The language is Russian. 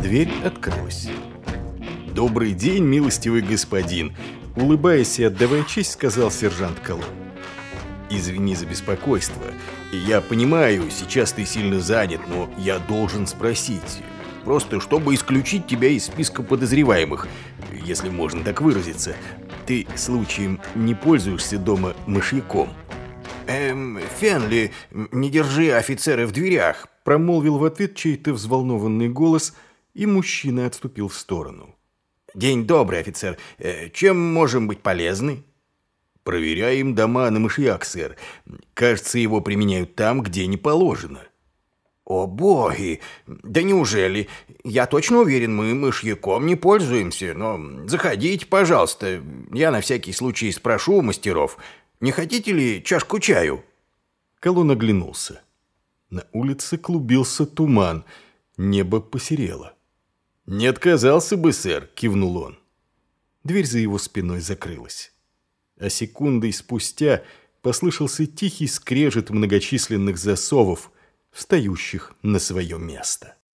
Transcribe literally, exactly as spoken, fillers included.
Дверь открылась. «Добрый день, милостивый господин!» Улыбаясь и отдавая честь, сказал сержант Колон. «Извини за беспокойство. Я понимаю, сейчас ты сильно занят, но я должен спросить. Просто чтобы исключить тебя из списка подозреваемых, если можно так выразиться. Ты, случаем, не пользуешься дома мышьяком?» «Эм, Фенли, не держи офицера в дверях», — промолвил в ответ чей-то взволнованный голос, и мужчина отступил в сторону. «День добрый, офицер. Чем можем быть полезны?» «Проверяем дома на мышьяк, сэр. Кажется, его применяют там, где не положено». «О боги! Да неужели? Я точно уверен, мы мышьяком не пользуемся, но заходите, пожалуйста. Я на всякий случай спрошу у мастеров. Не хотите ли чашку чаю?» Колон оглянулся. На улице клубился туман, небо посерело. «Не отказался бы, сэр», — кивнул он. Дверь за его спиной закрылась. А секундой спустя послышался тихий скрежет многочисленных засовов, встающих на свое место.